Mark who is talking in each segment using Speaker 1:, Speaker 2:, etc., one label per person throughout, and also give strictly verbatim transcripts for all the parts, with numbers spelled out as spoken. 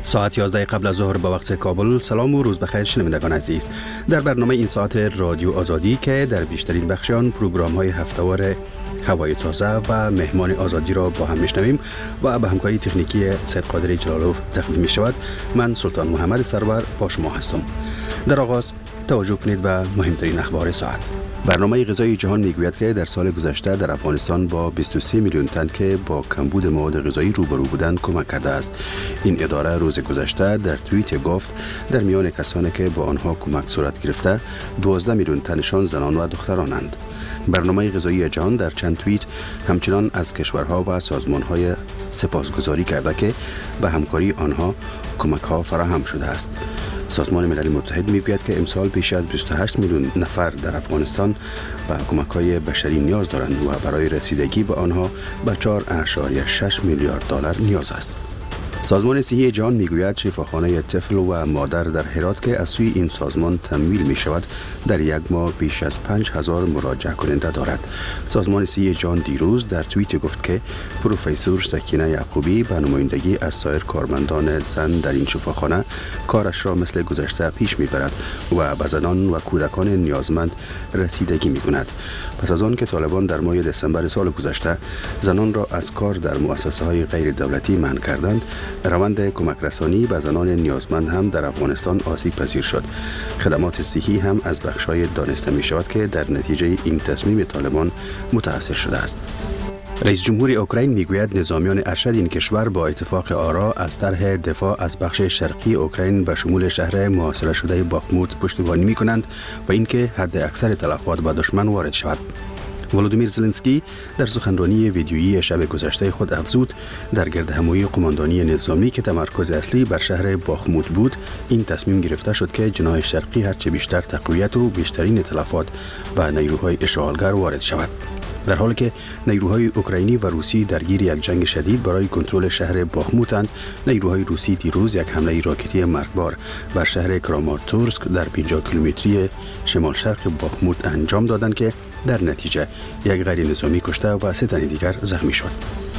Speaker 1: ساعت یازده قبل از ظهر به وقت کابل. سلام و روز بخیر شنوندگان عزیز. در برنامه این ساعت رادیو آزادی که در بیشترین بخش آن پروگرام‌های هفته‌وار هوای تازه و مهمان آزادی را با هم میشنویم و به همکاری تکنیکی سید قادر جلالوف تقدیم می شود، من سلطان محمد سرور با شما هستم. در آغاز توجه کنید به مهمترین اخبار ساعت. برنامه غذایی جهان میگوید که در سال گذشته در افغانستان با بیست و سه میلیون تن که با کمبود مواد غذایی روبرو بودند کمک کرده است. این اداره روز گذشته در توییت گفت در میان کسانی که با آنها کمک صورت گرفته دوازده میلیون تنشان زنان و دخترانند. برنامه غذایی جهان در چند توییت همچنان از کشورها و سازمان‌های سپاسگزاری کرده که به همکاری آنها کمک‌ها فراهم شده است. سازمان ملل متحد میگوید که امسال بیش از بیست و هشت میلیون نفر در افغانستان به کمک‌های بشری نیاز دارند و برای رسیدگی به آنها به چهار اشاریه شش میلیارد دلار نیاز است. سازمان صحی جهان میگوید شفاخانه طفل و مادر در هرات که از سوی این سازمان تمویل می شود در یک ماه بیش از پنج هزار مراجعه کننده دارد. سازمان صحی جهان دیروز در توییت گفت که پروفسور سکینه یعقوبی به نمایندگی از سایر کارمندان زن در این شفاخانه کارش را مثل گذشته پیش میبرد و به زنان و کودکان نیازمند رسیدگی می کند. پس از آن که طالبان در ماه دسامبر سال گذشته زنان را از کار در مؤسسه های غیر دولتی منع کردند، روند کمک رسانی به زنان نیازمند هم در افغانستان آسیب پذیر شد. خدمات صحی هم از بخش‌های دانسته می شود که در نتیجه این تصمیم طالبان متاثر شده است. رئیس جمهور اوکراین میگوید نظامیان ارشد این کشور با اتفاق آرا از طرح دفاع از بخش شرقی اوکراین به شمول شهر محاصره شده باخموت پشتیبانی می کنند و اینکه حد اکثر تلفات به دشمن وارد شود. ولودیمیر زلنسکی در سخنرانی ویدیویی شب گذشته خود افزود در گردهمایی قماندانی نظامی که تمرکز اصلی بر شهر باخموت بود، این تصمیم گرفته شد که جناح شرقی هرچه بیشتر تقویت و بیشترین تلفات به نیروهای اشغالگر وارد شود. در حالی که نیروهای اوکراینی و روسی درگیر یک جنگ شدید برای کنترل شهر باخموتند، نیروهای روسی دیروز یک حمله راکتی مرگبار بر شهر کراماتورسک در پنجاه کیلومتری شمال شرق باخموت انجام دادند که در نتیجه یک غیر نظامی کشته و سه تن دیگر زخمی شد.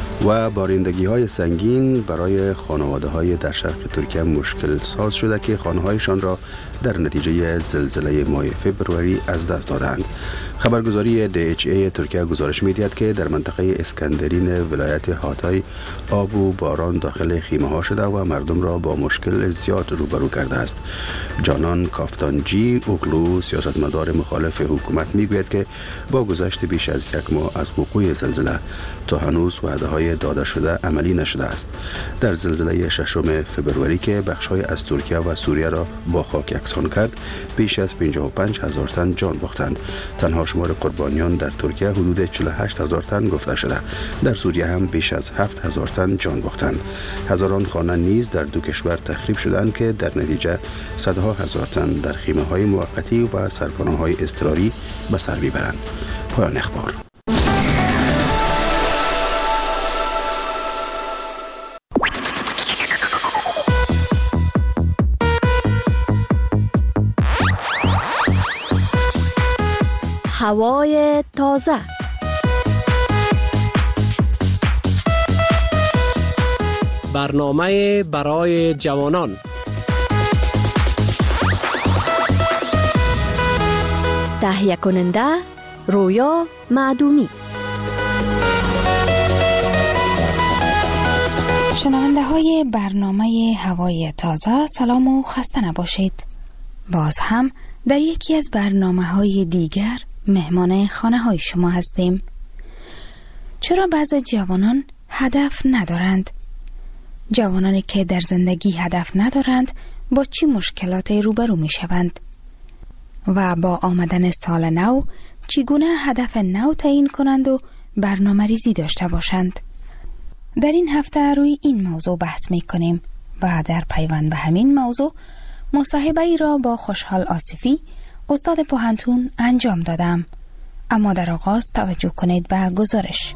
Speaker 1: و بارندگی های سنگین برای خانواده های در شرق ترکیه مشکل ساز شده که خانه هایشان را در نتیجه زلزله ماه فوریه از دست دادند. خبرگزاری دی اچ ای ترکیه گزارش می‌دهد که در منطقه اسکندرین ولایت هاتای آب و باران داخل خیمه ها شده و مردم را با مشکل زیاد روبرو کرده است. جانان کافتانجی اوغلو سیاستمدار مخالف حکومت میگوید که با گذشت بیش از یک ماه از وقوع زلزله تا هنوز وعده‌های داده شده عملی نشده است. در زلزله ششم فوریه که بخش‌های از ترکیه و سوریه را با خاک یکسان کرد، بیش از پنجاه و پنج هزار تن جان باختند. تنها شمار قربانیان در ترکیه حدود چهل و هشت هزار تن گفته شده. در سوریه هم بیش از هفت هزار تن جان باختند. هزاران خانه نیز در دو کشور تخریب شدند که در نتیجه صدها هزار تن در خیمه‌های موقتی و سرپناه‌های اضطراری به سر میبرند. پایان اخبار.
Speaker 2: هوای تازه.
Speaker 3: برنامه برای جوانان.
Speaker 2: تهیه کننده رویا معدومی.
Speaker 4: شنونده های برنامه هوای تازه، سلام و خسته نباشید. باز هم در یکی از برنامه های دیگر مهمان خانه های شما هستیم. چرا بعضی جوانان هدف ندارند؟ جوانانی که در زندگی هدف ندارند با چی مشکلاتی روبرو می شوند؟ و با آمدن سال نو چگونه هدف نو تعیین کنند و برنامه ریزی داشته باشند؟ در این هفته روی این موضوع بحث می کنیم و در پیوند به همین موضوع مصاحبه ای را با خوشحال آصفی استاد پوهنتون انجام دادم. اما در آغاز توجه کنید به گزارش.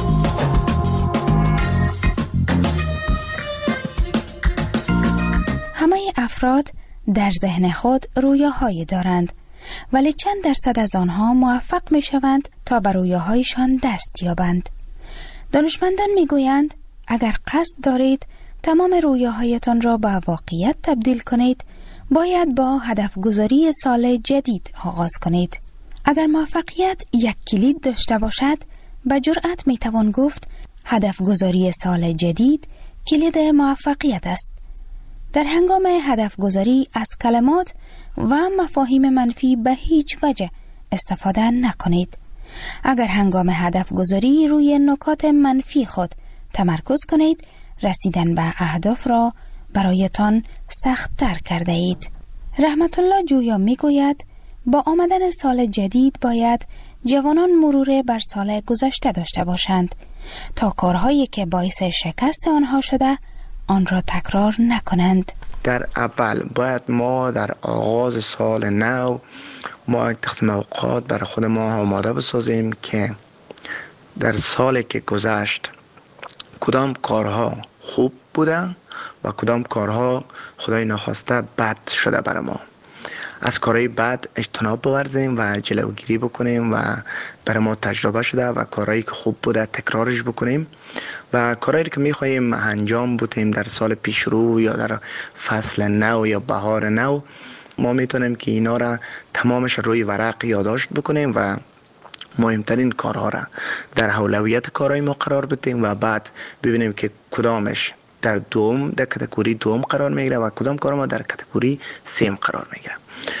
Speaker 4: همه افراد در ذهن خود رویاهایی دارند، ولی چند درصد از آنها موفق می شوند تا بر رویاهایشان دست یابند. دانشمندان می گویند اگر قصد دارید تمام رویاهایتان را به واقعیت تبدیل کنید، باید با هدف گذاری سال جدید آغاز کنید. اگر موفقیت یک کلید داشته باشد، به جرأت می توان گفت هدف گذاری سال جدید کلید موفقیت است. در هنگام هدف گذاری از کلمات و مفاهیم منفی به هیچ وجه استفاده نکنید. اگر هنگام هدف گذاری روی نکات منفی خود تمرکز کنید، رسیدن به اهداف را برایتان سخت تر کرده اید. رحمت الله جویا می گوید با آمدن سال جدید باید جوانان مرور بر سال گذشته داشته باشند تا کارهایی که باعث شکست آنها شده آن را تکرار نکنند.
Speaker 5: در اول باید ما در آغاز سال نو ما یک تقسیم اوقات برای خود ما آماده بسازیم که در سالی که گذشت کدام کارها خوب بودن و کدام کارها خدای نخواسته بد شده برای ما. از کارهای بد اجتناب بورزیم و جلوگیری بکنیم و برای ما تجربه شده و کارهایی که خوب بوده تکرارش بکنیم و کارهایی که میخواییم انجام بدیم در سال پیش رو یا در فصل نو یا بهار نو، ما میتونیم که اینا را تمامش روی ورق یادداشت بکنیم و مهمترین کارها را در اولویت کارهای ما قرار بدیم و بعد ببینیم که کدامش در دوم در کاتگوری دوم قرار میگیره و کدام کار ما در کاتگوری سیم قرار میگیره.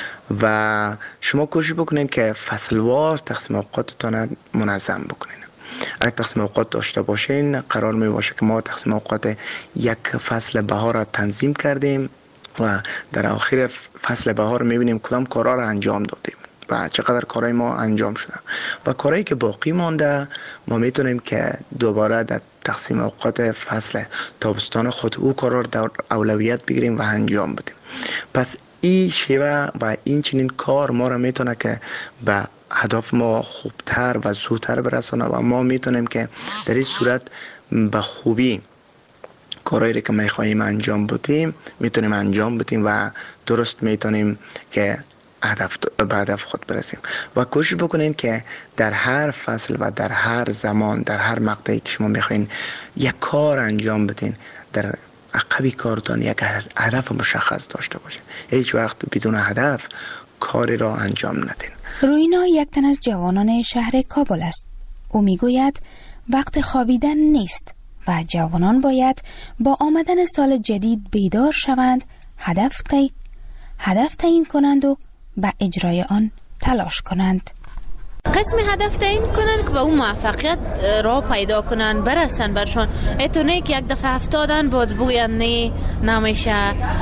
Speaker 5: و شما کوشش بکنین که فصلوار تقسیم اوقاتتان منظم بکنین. اگر تقسیم اوقات داشته باشین قرار می باشه که ما تقسیم اوقات یک فصل بهار را تنظیم کردیم و در آخر فصل بهار میبینیم کدام کارها را انجام دادیم و چقدر کارهای ما انجام شده و کارهایی که باقی مانده ما میتونیم که دوباره در تقسیم اوقات فصل تابستان خود او کارها را در اولویت بگیریم و انجام بدیم. پس این شیوه و این چنین کار ما را میتونه که به هدف ما خوبتر و زودتر برسانه و ما میتونیم که در این صورت به خوبی کارهایی که میخواهیم انجام بدیم میتونیم انجام بدیم و درست میتونیم که هدف به هدف خود برسیم و کوشش بکنین که در هر فصل و در هر زمان در هر مقطعی که شما میخواین یک کار انجام بدین در عقبی کارتان یک هدف مشخص داشته باشین. هیچ وقت بدون هدف کاری را انجام ندین.
Speaker 4: روینا یک تن از جوانان شهر کابل است. او میگوید وقت خوابیدن نیست و جوانان باید با آمدن سال جدید بیدار شوند، هدف تی هدف تعیین کنند و به اجرای آن تلاش کنند.
Speaker 6: قسم هدف تعیین کنن که به اون موفقیت را پیدا کنن برسن برشان. اتونه که یک دفعه افتادن باز بگوین نه نمیشه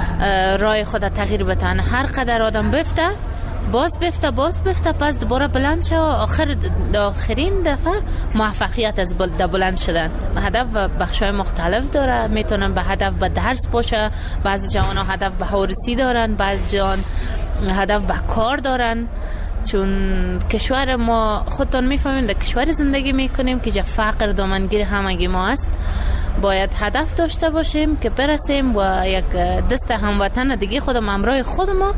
Speaker 6: راه خود تغییر بدن. هر قدر آدم بفته باز بفته باز بفته پس دوباره بلند شه و آخر آخرین دفعه موفقیت از بلند شدن. هدف بخشای مختلف داره. میتونن به هدف به درس باشه، بعضی جوان ها هدف به هورسی دارن، بعضی جوان هدف به کار دارن. چون کشور ما خودتون میفهمین در کشور زندگی میکنیم که جا فقر دامنگیر همگی ما است. باید هدف داشته باشیم که برسیم و یک دست هموطن دیگه خودم همراه خود ما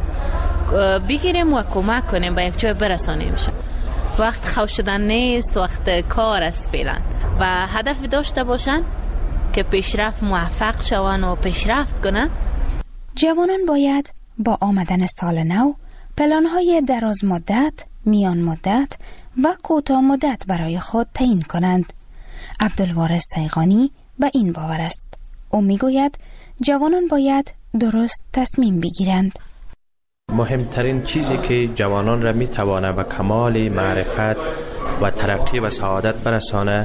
Speaker 6: بگیریم و کمک کنیم به یک جای برسانیم. وقت خوش شدن نیست، وقت کار است فعلا و هدف داشته باشن که پیشرفت موفق شون و پیشرفت کنن.
Speaker 4: جوانان باید با آمدن سال نو پلان‌های دراز مدت، میان مدت و کوتاه مدت برای خود تعیین کنند. عبدالوارث تیغانی به این باور است. او میگوید جوانان باید درست تصمیم بگیرند.
Speaker 7: مهمترین چیزی که جوانان را میتوانه به کمال معرفت و ترقی و سعادت برسانه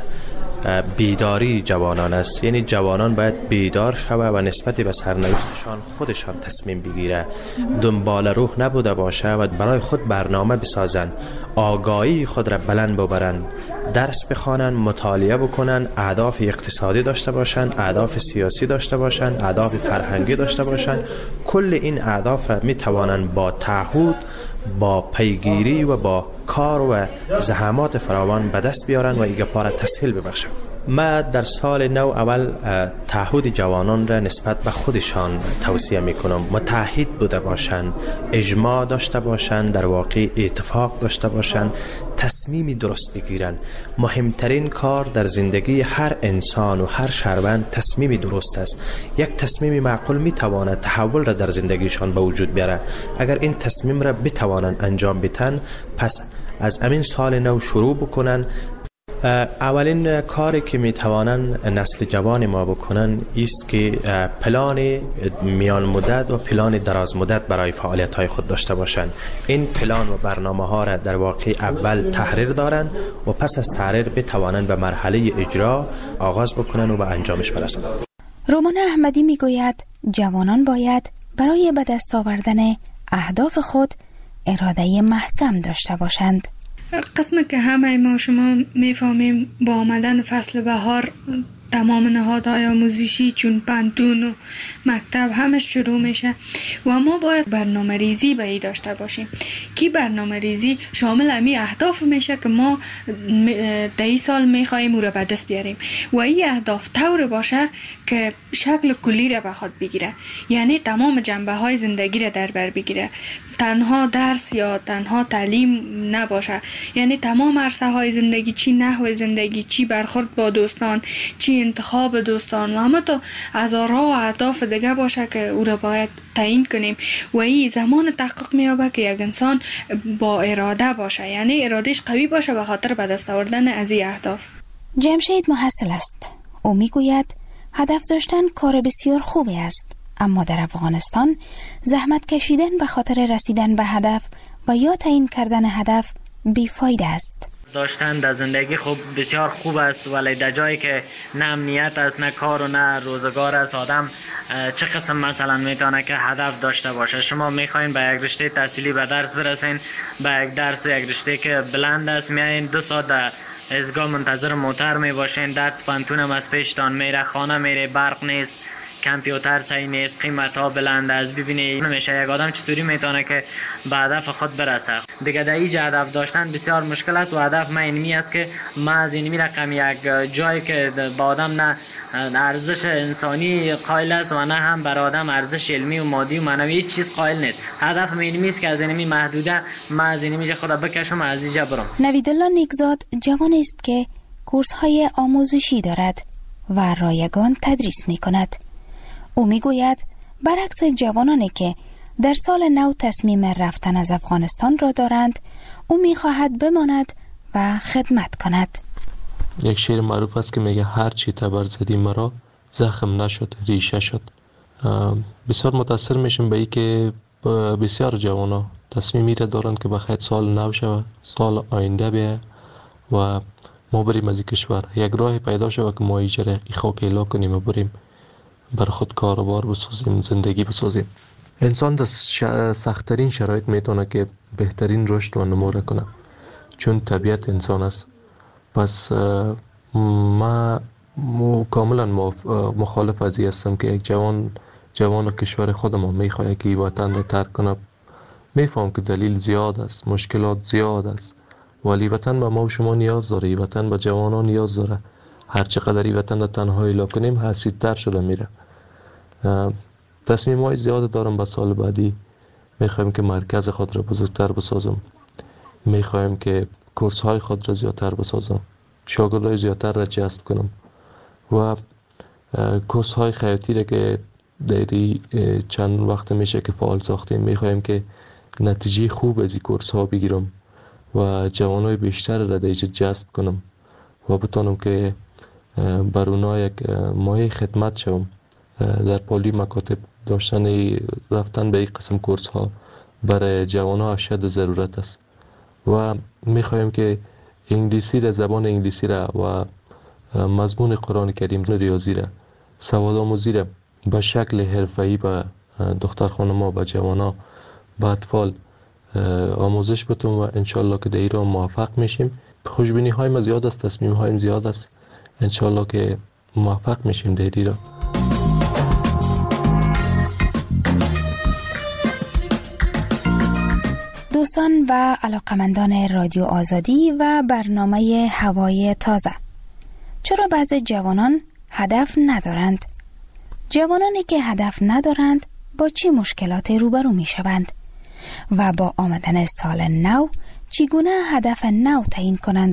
Speaker 7: بیداری جوانان است. یعنی جوانان باید بیدار شوه و نسبت به سرنوشتشان خودشان تصمیم بگیره، دنبال روح نبوده باشه و برای خود برنامه بسازن، آگاهی خود را بلند ببرن، درس بخوانن، مطالعه بکنن، اهداف اقتصادی داشته باشن، اهداف سیاسی داشته باشن، اهداف فرهنگی داشته باشن. کل این اهداف را می توانن با تعهد، با پیگیری و با کار و زحمات فراوان به دست بیارن و ایگه پاره تسهیل ببخشن. ما در سال نو اول تعهد جوانان را نسبت به خودشان توصیه میکنم متحد بوده باشند، اجماع داشته باشند، در واقع اتفاق داشته باشند، تصمیمی درست بگیرن. مهمترین کار در زندگی هر انسان و هر شهروند تصمیمی درست است. یک تصمیم معقول میتواند تحول را در زندگیشان به وجود بیاره. اگر این تصمیم را بتوانند انجام بدن، پس از امین سال نو شروع بکنن. اولین کاری که میتوانن نسل جوان ما بکنن است که پلان میان مدت و پلان دراز مدت برای فعالیت های خود داشته باشند. این پلان و برنامه ها را در واقع اول تحریر دارن و پس از تحریر بتوانند به مرحله اجرا آغاز بکنن و به انجامش برسند.
Speaker 4: رومان احمدی میگوید جوانان باید برای به دست آوردن اهداف خود اراده محکم داشته باشند.
Speaker 8: قسم که همه ما شما میفهمیم با آمدن فصل بهار تمام نهادهای آموزشی چون پانتون و مکتب همه شروع میشه و ما باید برنامه ریزی به ای داشته باشیم که برنامه ریزی شامل امی اهداف میشه که ما در این سال میخواییم او را به دست بیاریم و این اهداف طور باشه که شکل کلی را به خود بگیره، یعنی تمام جنبه های زندگی را در بر بگیره، تنها درس یا تنها تعلیم نباشه، یعنی تمام عرصه های زندگی، چی نحو زندگی، چی برخورد با دوستان، چی انتخاب دوستان و همه تا هزارها و اهداف دیگه باشه که او را باید تعیین کنیم و این زمان تحقق میابه که یک انسان با اراده باشه، یعنی ارادهش قوی باشه به خاطر به دست آوردن از این اهداف.
Speaker 4: جمشید محصل است. او میگوید هدف داشتن کار بسیار خوبی است، اما در افغانستان زحمت کشیدن به خاطر رسیدن به هدف و یا تعیین کردن هدف بیفایده است.
Speaker 9: داشتن در زندگی خوب بسیار خوب است، ولی در جایی که نه امنیت است، نه کار و نه روزگار است، آدم چه قسم مثلا میتونه که هدف داشته باشه؟ شما میخواین به یک رشته تحصیلی به درس برسین، به یک درس و یک رشته که بلند است میایین، دو ساعت در ازگاه منتظر موتر میباشین، درس پانتون هم از پیشتان میره، خانه میره، برق نیست، کامپیوتر صحیح نیست، قیمت ها بلند است. ببینید نمیشه یک آدم چطوری میتونه که به هدف خود برسه. دیگه در اینجا هدف داشتن بسیار مشکل است و هدف من اینمی است که ما از اینمی رقم یک جایی که با آدم نه ارزش انسانی قائل است و نه هم بر آدم ارزش علمی و مادی و معنوی هیچ چیز قائل نیست. هدف من اینمی است که از اینمی محدوده ما از اینمی خود بکشم از اینجا برم.
Speaker 4: نویدالله نیکزاد جوان است که کورس های آموزشی دارد و رایگان تدریس می کند. او میگوید برعکس جوانانی که در سال نو تصمیم رفتن از افغانستان را دارند، او میخواهد بماند و خدمت کند.
Speaker 10: یک شعر معروف است که میگه هر چی تبر زدی مرا زخم نشد ریشه شد. بسیار متاثر میشم به این که بسیار جوانا تصمیمی را دارند که بخیر سال نو شود، سال آینده بیه و ما بریم از کشور، یک راه پیدا شود که ما ایجره ای خاک اعلا کنیم و بریم بر خود کاروبار بسازیم، زندگی بسازیم. انسان در سخت‌ترین شرایط میتونه که بهترین رشد و نمو را کنه، چون طبیعت انسان است. پس ما کاملا مخالف از این هستم که یک جوان جوان کشور خودمان میخواد که وطن را ترک کنه. میفهم که دلیل زیاد است، مشکلات زیاد است، ولی وطن به ما و شما نیاز داره، وطن به جوانان نیاز داره. هر چقدر این وطن را تنهایی لا کنیم حسیدتر شده میره. تصمیم های زیاد دارم به سال بعدی. میخوایم که مرکز خود را بزرگتر بسازم، میخوایم که کورس های خود را زیادتر بسازم، شاگردای زیادتر را جذب کنم و کورس های خیاطی را که دیری چند وقت میشه که فعال ساختیم، میخوایم که نتیجه خوب از این کورس ها بگیرم و جوانای بیشتر را دیجا جذب کنم و بتانم که بر اونا یک مایه خدمت شوم. در پالی مکاتب داشتن رفتن به این قسم کورس ها برای جوان ها اشد ضرورت است و میخوایم که انگلیسی را، زبان انگلیسی را و مضمون قرآن کریم، ریاضی را، سواد آموزی را به شکل حرفه‌ای به دختر خانم ها، به جوان ها، به اطفال آموزش بتون و انشالله که در ایران موفق میشیم. خوشبینی هایم زیاد است، تصمیم هایم زیاد است، انشالله که موفق میشیم در ایران.
Speaker 4: دوستان، شنوندگان و علاقمندان رادیو آزادی و برنامه هوای تازه، چرا بعضی جوانان هدف ندارند؟ جوانانی که هدف ندارند با چه مشکلاتی روبرو می شوند؟ و با آمدن سال نو چگونه هدف نو تعیین کنند